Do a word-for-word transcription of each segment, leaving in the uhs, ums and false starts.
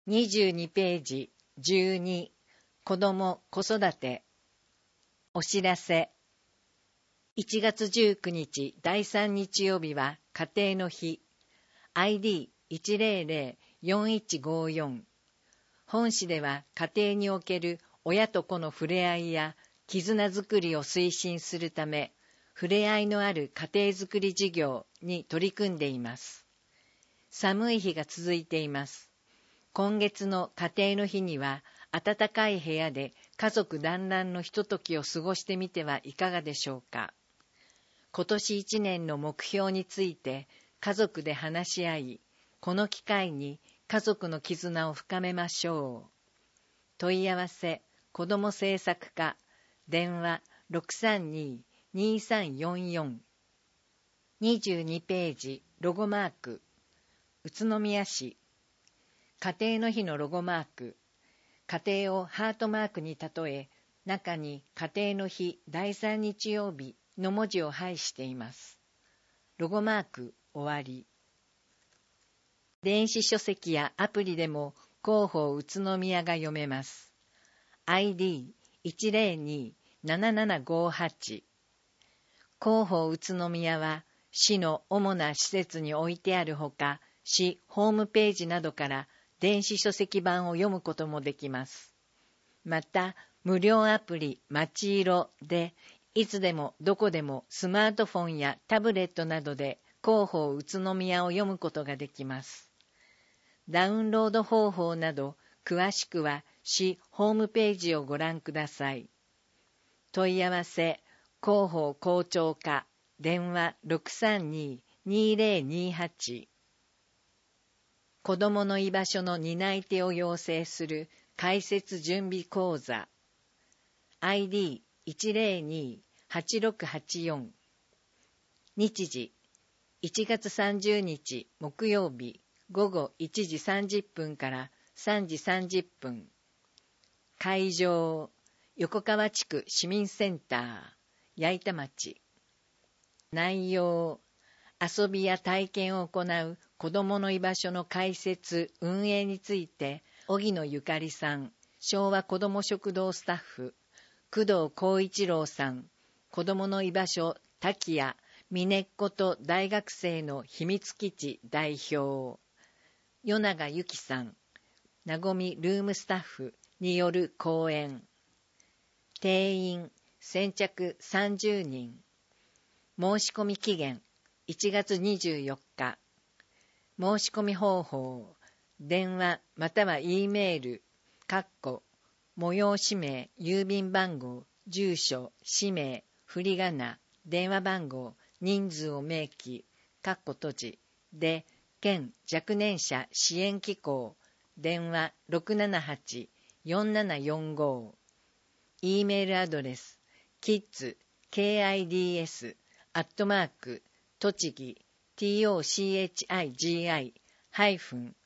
にじゅうにページじゅうに子ども子育てお知らせいちがつじゅうくにちだいさん日曜日は家庭の日 アイディーいちぜろぜろよんいちごよん 本誌では家庭における親と子の触れ合いや絆づくりを推進するため触れ合いのある家庭づくり事業に取り組んでいます。寒い日が続いています。今月の家庭の日には暖かい部屋で家族団らんのひとときを過ごしてみてはいかがでしょうか。今年いちねんの目標について家族で話し合い、この機会に家族の絆を深めましょう。問い合わせ子ども政策課電話 ろくさんに にさんよんよん にじゅうにページロゴマーク宇都宮市家庭の日のロゴマーク、家庭をハートマークに例え、中に家庭の日だいさん日曜日の文字を配しています。ロゴマーク終わり。電子書籍やアプリでも広報宇都宮が読めます。アイディーいちぜろに ななななごはち 広報宇都宮は市の主な施設に置いてあるほか、市ホームページなどから電子書籍版を読むこともできます。また、無料アプリまちいろで、いつでもどこでもスマートフォンやタブレットなどで広報宇都宮を読むことができます。ダウンロード方法など、詳しくは市ホームページをご覧ください。問い合わせ、広報校長課、電話 ろくさんに にぜろにはち子どもの居場所の担い手を養成する開設準備講座 アイディーいちぜろに はちろくはちよん 日時いちがつさんじゅうにち木曜日午後いちじさんじゅっぷんからさんじさんじゅっぷん会場横川地区市民センター矢板町内容遊びや体験を行う子どもの居場所の開設・運営について、荻野ゆかりさん、昭和子ども食堂スタッフ、工藤光一郎さん、子どもの居場所滝谷、峰っ子と大学生の秘密基地代表、与永由紀さん、なごみルームスタッフによる講演。定員、先着さんじゅうにん。申し込み期限、いちがつにじゅうよっか。申し込み方法、電話または E メール、括弧、催し名、郵便番号、住所、氏名、振り仮名、電話番号、人数を明記、括弧閉じ、で、県若年者支援機構、電話 ろくななはち よんななよんご、E メールアドレス、キッズ、キッズ、アットマーク、栃木、tochigi ハイフン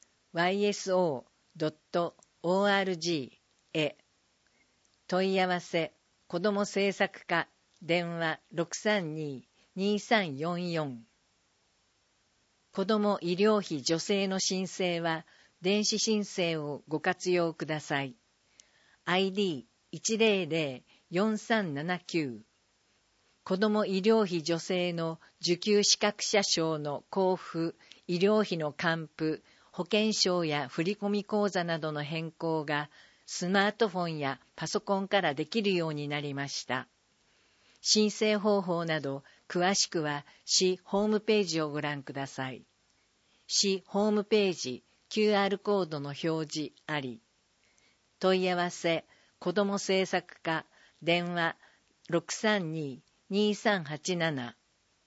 yso.org へ。問い合わせ、子ども政策課、電話 ろくさんに にさんよんよん。子ども医療費助成の申請は、電子申請をご活用ください。アイディーいちぜろぜろよんさんななきゅう子ども医療費助成の受給資格者証の交付、医療費の還付、保険証や振込口座などの変更がスマートフォンやパソコンからできるようになりました。申請方法など詳しくは市ホームページをご覧ください。市ホームページ キューアール コードの表示あり。問い合わせ、子ども政策課、電話 ろくさんに にさんはちなな。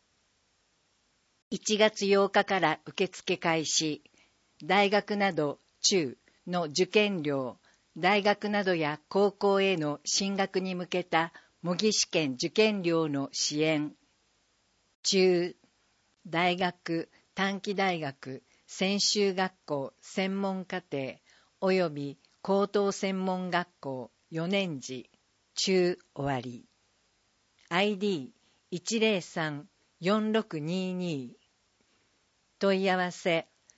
いちがつようかから受付開始。大学など中の受験料、大学などや高校への進学に向けた模擬試験受験料の支援。中、大学、短期大学、専修学校、専門課程、および高等専門学校よねん次、中終わり。アイディーいちぜろさん よんろくにに 問い合わせ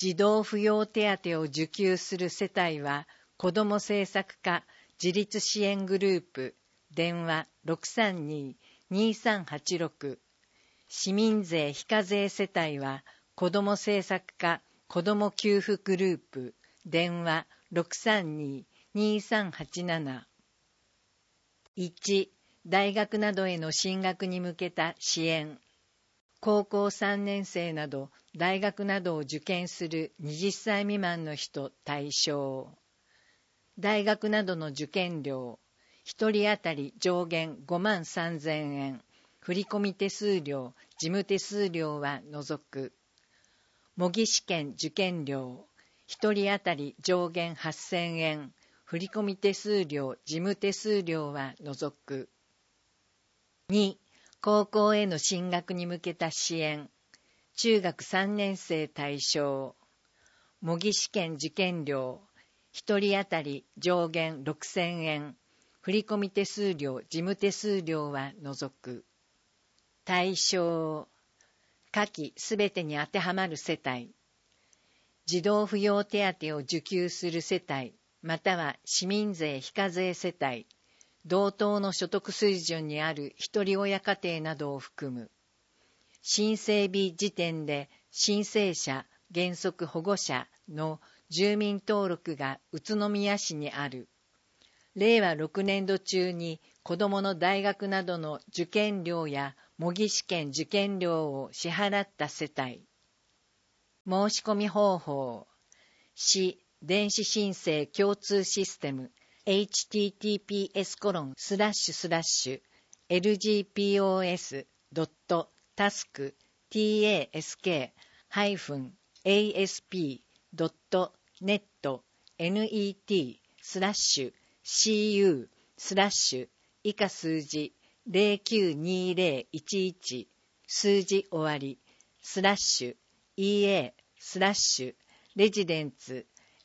児童扶養手当を受給する世帯は、子ども政策課自立支援グループ、電話 ろくさんにーにーさんはちろく。市民税非課税世帯は、子ども政策課子ども給付グループ、電話 ろくさんにーにーさんはちなな。いち. 大学などへの進学に向けた支援。高校さんねん生など大学などを受験するはたち未満の人対象。大学などの受験料、ひとり当たり上限ごまんさんぜんえん、振込手数料、事務手数料は除く。模擬試験受験料、ひとり当たり上限はっせんえん、振込手数料、事務手数料は除く。に. 高校への進学に向けた支援。中学さんねん生対象。模擬試験受験料、ひとり当たり上限ろくせんえん、振込手数料、事務手数料は除く。対象。下記すべてに当てはまる世帯。児童扶養手当を受給する世帯、または市民税非課税世帯、同等の所得水準にある一人親家庭などを含む。申請日時点で申請者、原則保護者の住民登録が宇都宮市にある。れいわろくねんど中に子どもの大学などの受験料や模擬試験受験料を支払った世帯。申し込み方法。市電子申請共通システム エイチティーティーピーエスコロンスラッシュスラッシュエルジーピーオーエスドットタスクタスクハイフンエーエスピードットネットネットスラッシュシーユースラッシュ以下数字ゼロきゅうにゼロいちいち数字終わりスラッシュ イーエー スラッシュレジデンツ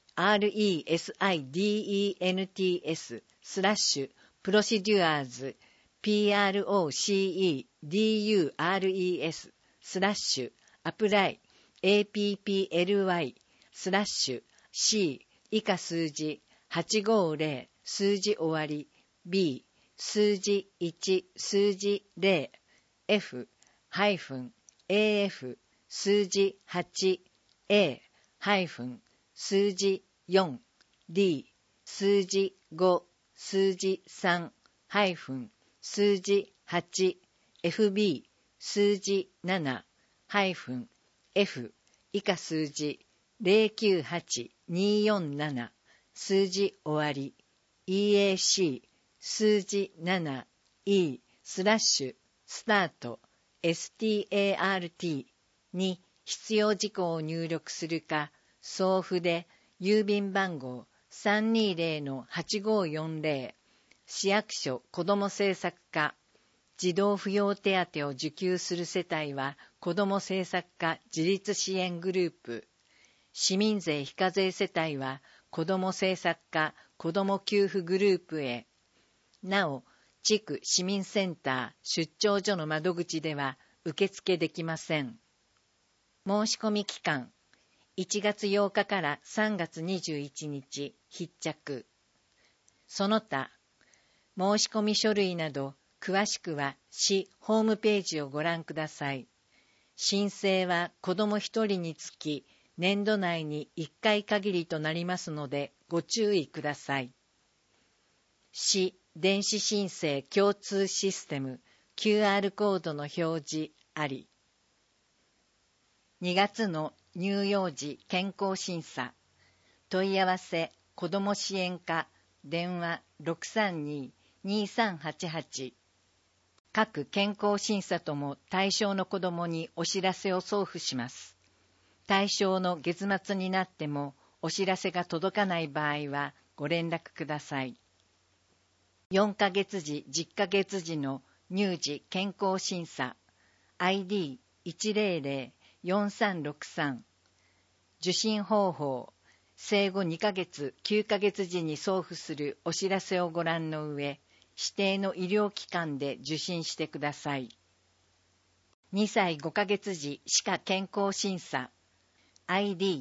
レシデンツ スラッシュプロシデュアーズ プロセドゥアーズ スラッシュアプライ エーピーピーエルワイ スラッシュ C 以下数字はちごゼロ数字終わり B 数字いち数字ゼロ F ハイフン エーエフ 数字はち A ハイフン数字よん D 数字ご数字さんハイフン数字はち エフビー 数字ななハイフン F 以下数字ゼロきゅうはちにーよんなな数字終わり イーエーシー 数字 ななイー スラッシュスタート スタート に必要事項を入力するか送付で郵便番号 さんにーゼロのはちごーよんゼロ 市役所子ども政策課児童扶養手当を受給する世帯は子ども政策課自立支援グループ市民税非課税世帯は子ども政策課子ども給付グループへなお地区市民センター出張所の窓口では受付できません。申し込み期間いちがつようかからさんがつにじゅういちにち必着。その他申し込み書類など詳しくは市ホームページをご覧ください。申請は子どもひとりにつき年度内にいっかい限りとなりますのでご注意ください。市電子申請共通システム キューアール コードの表示あり。にがつの乳幼児健康審査問い合わせ子ども支援課電話 ろくさんにーにーさんはちはち 各健康審査とも対象の子どもにお知らせを送付します。対象の月末になってもお知らせが届かない場合はご連絡ください。よんかげつじ、じゅっかげつじの乳児健康審査 アイディーいちゼロゼロよんさんろくさん 受診方法生後にかげつ、きゅうかげつじに送付するお知らせをご覧の上、指定の医療機関で受診してください。にさいごかげつじ歯科健康審査 アイディー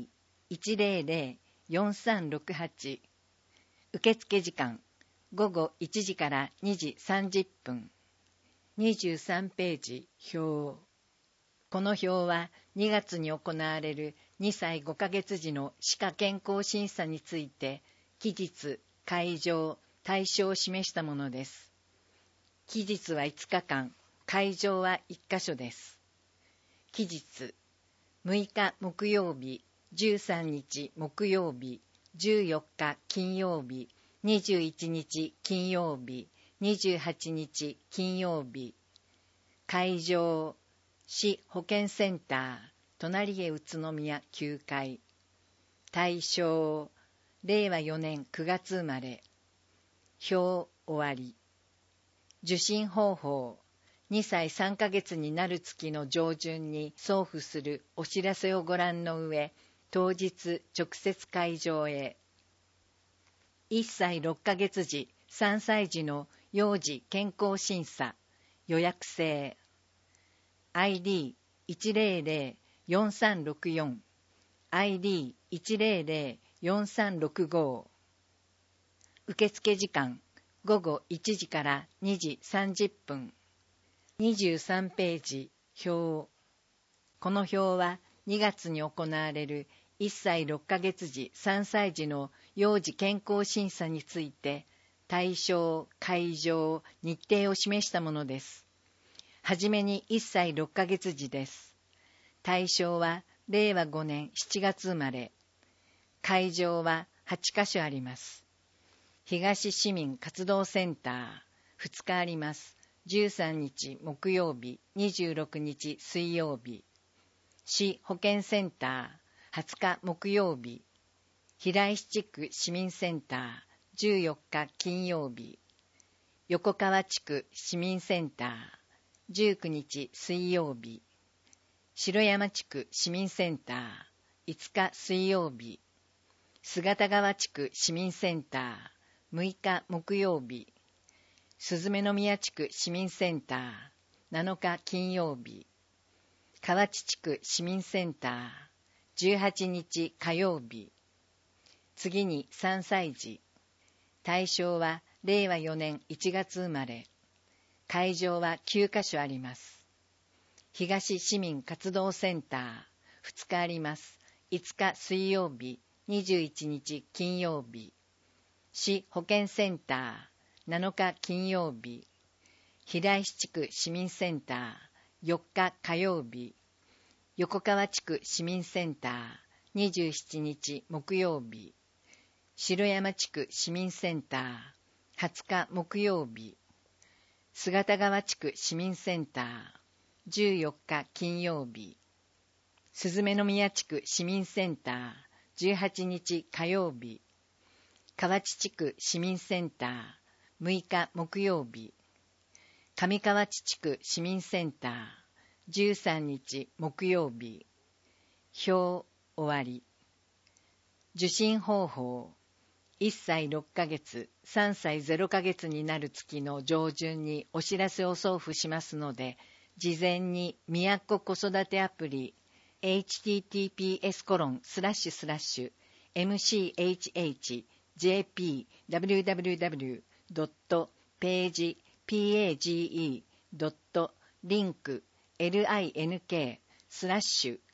いちまるまる よんさんろくはち。受付時間ごごいちじからにじさんじゅっぷん。にじゅうさんページ表。この表はにがつに行われるにさいごかげつ時の歯科健康審査について期日、会場、対象を示したものです。期日はいつかかん、会場はいっかしょです。期日、むいか木曜日、じゅうさんにち木曜日、じゅうよっか金曜日、にじゅういちにち金曜日、にじゅうはちにち金曜日。会場、市保健センター、隣へ宇都宮きゅうかい。対象、れいわよねんくがつ生まれ。表終わり。受診方法、にさいさんかげつになる月の上旬に送付するお知らせをご覧の上、当日直接会場へ。いっさいろっかげつ時、さんさい児の幼児健康審査、予約制。アイディーいちまるまる よんさんろくよん、アイディーいちまるまる よんさんろくご。受付時間ごごいちじからにじさんじゅっぷん。にじゅうさんページ表。この表はにがつに行われるいっさいろっかげつ時、さんさい児の幼児健康審査について対象、会場、日程を示したものです。はじめにいっさいろっかげつ時です。対象はれいわごねんしちがつ生まれ。会場ははちかしょあります。東市民活動センター、ふつかあります。じゅうさんにち木曜日、にじゅうろくにち水曜日。市保健センター、はつか木曜日。平石地区市民センター、じゅうよっか金曜日。横川地区市民センター、じゅうくにち水曜日。城山地区市民センター、いつか水曜日。姿川地区市民センター、むいか木曜日。鈴目宮地区市民センター、なのか金曜日。河内地区市民センター、じゅうはちにち火曜日。次にさんさい児。対象はれいわよねんいちがつ生まれ。会場はきゅうかしょあります。東市民活動センター、ふつかあります。いつか水曜日、にじゅういちにち金曜日。市保健センター、なのか金曜日。平石地区市民センター、よっか火曜日。横川地区市民センター、にじゅうしちにち木曜日。城山地区市民センター、はつか木曜日。姿川地区市民センター、じゅうよっか金曜日。鈴目宮地区市民センター、じゅうはちにち火曜日。河内地区市民センター、むいか木曜日。上河内地区市民センター、じゅうさんにち木曜日。表終わり。受診方法。いっさいろっかげつ、さんさいゼロかげつになる月の上旬にお知らせを送付しますので、事前にみやっこ子育てアプリ エイチティーティーピーエスコロンスラッシュスラッシュエムシーエイチエイチジェーピーダブリューダブリューダブリュードットページピーエージーイードットリンクエルアイエヌケースラッシュ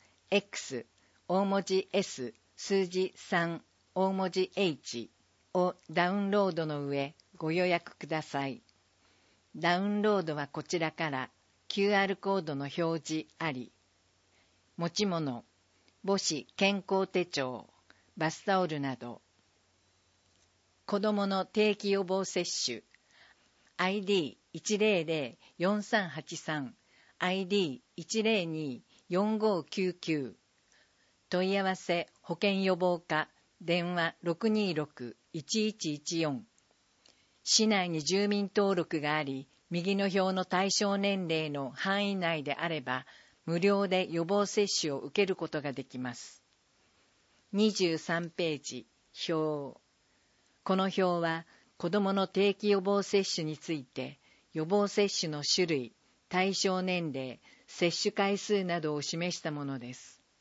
X 大文字 S 数字さん大文字 H をダウンロードの上ご予約ください。ダウンロードはこちらからキューアール コードの表示あり。持ち物、母子健康手帳、バスタオルなど。子どもの定期予防接種 アイディーいちまるまる よんさんはちさん アイディーいちまるに よんごきゅうきゅう 問い合わせ保健予防課電話 ろくにろくいちいちいちよん。市内に住民登録があり、右の表の対象年齢の範囲内であれば、無料で予防接種を受けることができます。にじゅうさんページ表。この表は、子どもの定期予防接種について、予防接種の種類、対象年齢、接種回数などを示したものです。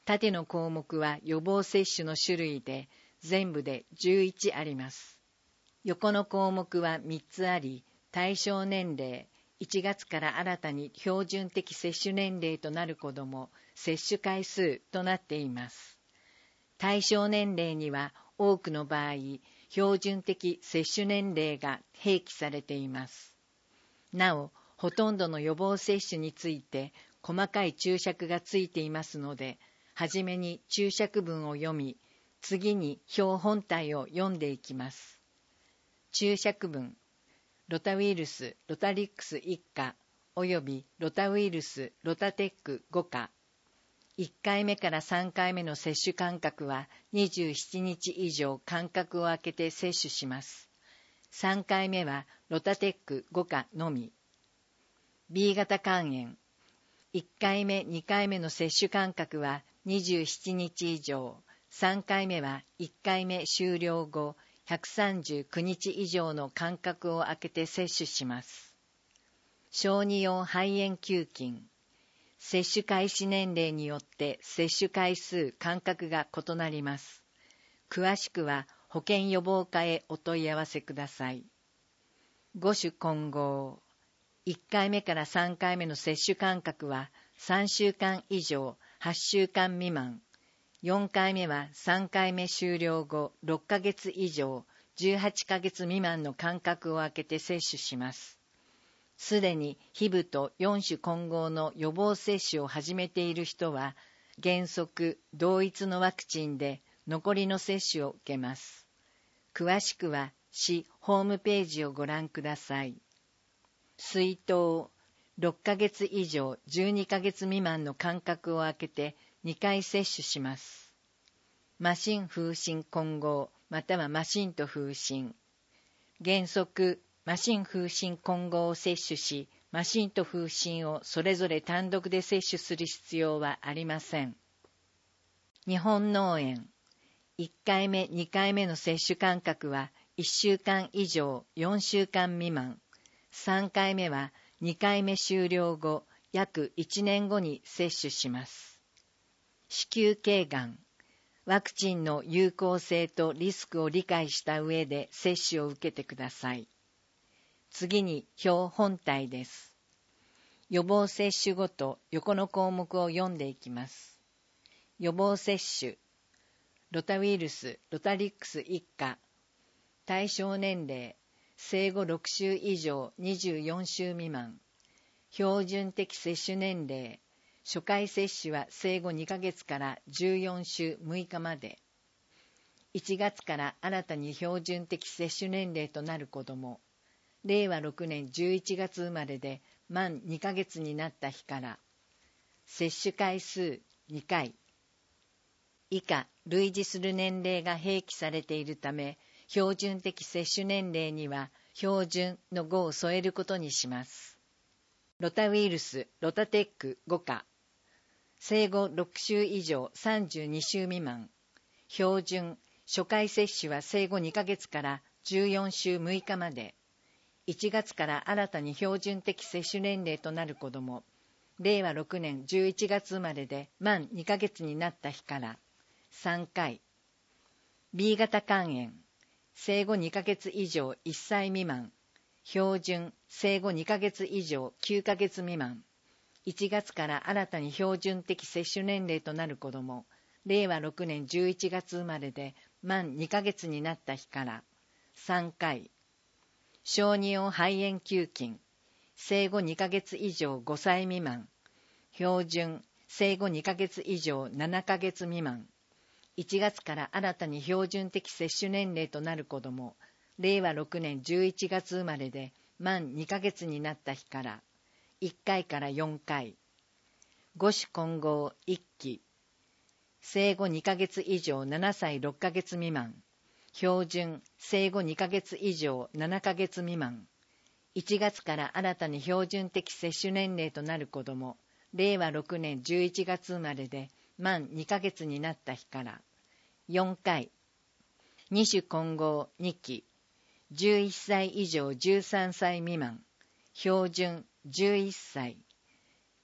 縦の項目は予防接種の種類で全部でじゅういちあります。横の項目はみっつあり、対象年齢、いちがつから新たに標準的接種年齢となる子ども、接種回数となっています。対象年齢には多くの場合、標準的接種年齢が併記されています。なお、ほとんどの予防接種について細かい注釈がついていますので、はじめに注釈文を読み、次に表本体を読んでいきます。注釈文、ロタウイルス、ロタリックス一価およびロタウイルス、ロタテック五価。いっかいめからさんかいめの接種間隔はにじゅうしちにち以上間隔を空けて接種します。さんかいめはロタテック五価のみ。B 型肝炎。いっかいめ、にかいめの接種間隔はにじゅうしちにち以上、さんかいめはいっかいめ終了後ひゃくさんじゅうくにち以上の間隔を空けて接種します。小児用肺炎球菌。接種開始年齢によって接種回数、間隔が異なります。詳しくは保健予防課へお問い合わせください。五種混合。いっかいめからさんかいめの接種間隔はさんしゅうかん以上はっしゅうかん未満。よんかいめはさんかいめ終了後ろっかげつ以上じゅうはちかげつ未満の間隔を空けて接種します。すでにヒブとよん種混合の予防接種を始めている人は原則同一のワクチンで残りの接種を受けます。詳しくは市ホームページをご覧ください。水筒、ろっかげつ以上じゅうにかげつ未満の間隔を空けてにかい接種します。麻疹風疹混合または麻疹と風疹。原則、麻疹風疹混合を接種し、麻疹と風疹をそれぞれ単独で接種する必要はありません。日本脳炎。いっかいめ、にかいめの接種間隔はいっしゅうかん以上よんしゅうかん未満。さんかいめはにかいめ終了後約いちねんごに接種します。子宮頸がん。ワクチンの有効性とリスクを理解した上で接種を受けてください。次に表本体です。予防接種ごと横の項目を読んでいきます。予防接種。ロタウイルス、ロタリックス一価。対象年齢。生後ろくしゅう以上にじゅうよんしゅう未満。標準的接種年齢。初回接種は生後にかげつからじゅうよんしゅうむいかまで。いちがつから新たに標準的接種年齢となる子ども。れいわろくねんじゅういちがつ生まれで満にかげつになった日から。接種回数にかい。以下、類似する年齢が併記されているため、標準的接種年齢には標準のごを添えることにします。ロタウイルス、ロタテック五価。生後ろくしゅう以上さんじゅうにしゅう未満。標準、初回接種は生後にかげつからじゅうよんしゅうむいかまで。いちがつから新たに標準的接種年齢となる子ども。れいわろくねんじゅういちがつ生まれで満にかげつになった日からさんかい。B 型肝炎。生後にかげつ以上いっさい未満。標準、生後にかげつ以上きゅうかげつ未満。いちがつから新たに標準的接種年齢となる子ども。れいわろくねんじゅういちがつ生まれで満にかげつになった日からさんかい。小児用肺炎球菌。生後にかげつ以上ごさい未満。標準、生後にかげつ以上ななかげつ未満。いちがつから新たに標準的接種年齢となる子ども。れいわろくねんじゅういちがつ生まれで満にかげつになった日からいっかいからよんかい。五種混合いっき。生後にかげつ以上ななさいろっかげつ未満。標準、生後にかげつ以上ななかげつ未満。いちがつから新たに標準的接種年齢となる子ども。れいわろくねんじゅういちがつ生まれで満にかげつになった日からよんかい。二種混合にき。じゅういっさい以上じゅうさんさい未満。標準じゅういっさい。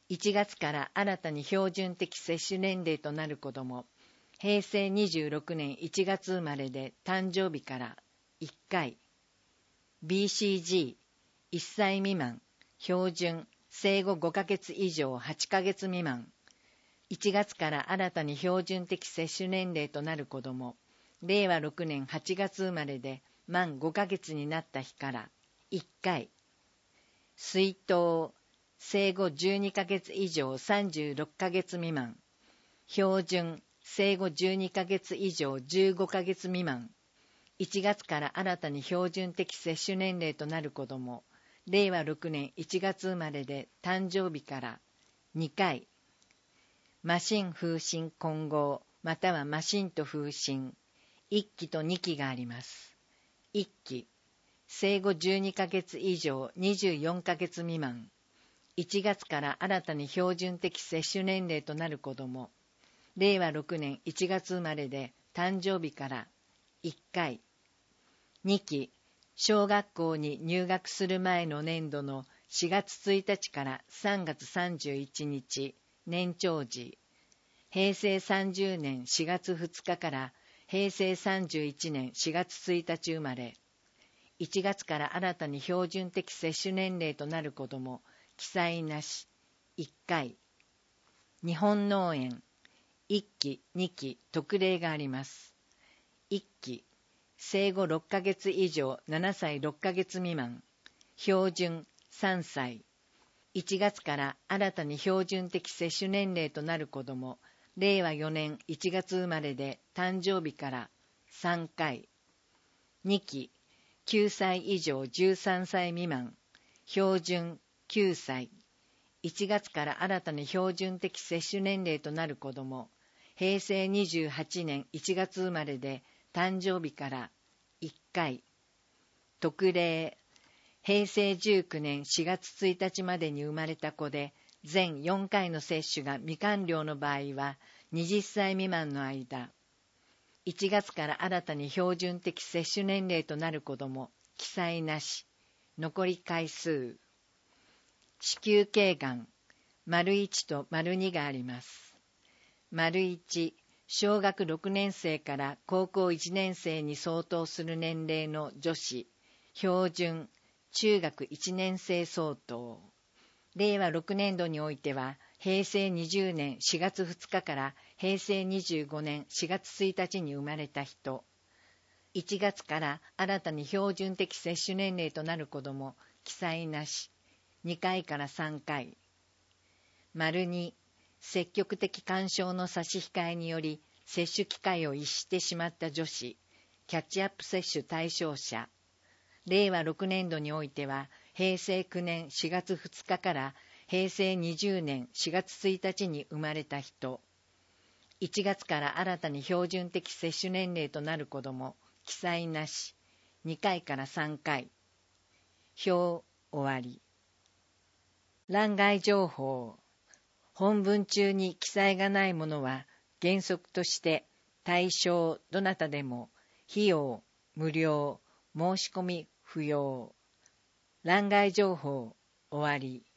いちがつから新たに標準的接種年齢となる子ども、へいせいにじゅうろくねんいちがつ生まれで誕生日からいっかい、ビーシージー、いっさい未満、標準、生後ごかげつ以上はちかげつ未満、いちがつから新たに標準的接種年齢となる子ども、れいわろくねんはちがつ生まれで満ごかげつになった日からいっかい、水筒、生後じゅうにかげつ以上さんじゅうろっかげつ未満、標準、生後じゅうにかげつ以上じゅうごかげつ未満、いちがつから新たに標準的接種年齢となる子ども、れいわろくねんいちがつ生まれで誕生日からにかい、マシン風疹混合またはマシンと風疹、いっきとにきがあります。いっき、生後じゅうにかげつ以上にじゅうよんかげつ未満、いちがつから新たに標準的接種年齢となる子ども、れいわろくねんいちがつ生まれで誕生日からいっかい、にき、小学校に入学する前の年度のしがつついたちからさんがつさんじゅういちにち、年長時、へいせいさんじゅうねんしがつふつかからへいせいさんじゅういちねんしがつついたち生まれ、いちがつから新たに標準的接種年齢となる子ども、記載なし、いっかい、日本脳炎、いっき、にき、特例があります。いっき、生後ろっかげつ以上ななさいろっかげつ未満、標準さんさい、いちがつから新たに標準的接種年齢となる子ども、れいわよねんいちがつ生まれで誕生日からさんかい、にき、きゅうさい以上じゅうさんさい未満、標準きゅうさい、いちがつから新たに標準的接種年齢となる子ども、へいせいにじゅうはちねんいちがつ生まれで誕生日からいっかい、特例、へいせいじゅうきゅうねんしがつついたちまでに生まれた子で、全よんかいの接種が未完了の場合は、はたち未満の間、いちがつから新たに標準的接種年齢となる子ども、記載なし、残り回数、子宮頸がん、丸いちと丸にがあります。丸いち、小学ろくねんせいから高校いちねんせいに相当する年齢の女子、標準、中学いちねんせい相当。れいわろくねんどにおいては、へいせいにじゅうねんしがつふつかからへいせいにじゅうごねんしがつついたちに生まれた人、いちがつから新たに標準的接種年齢となる子ども、記載なし、にかいからさんかい。丸に、積極的干渉の差し控えにより接種機会を逸してしまった女子、キャッチアップ接種対象者、れいわろくねんどにおいては、へいせいきゅうねんしがつふつかからへいせいにじゅうねんしがつついたちに生まれた人、いちがつから新たに標準的接種年齢となる子ども、記載なし、にかいからさんかい。表終わり。欄外情報。本文中に記載がないものは原則として対象どなたでも費用無料申し込み不要。欄外情報終わり。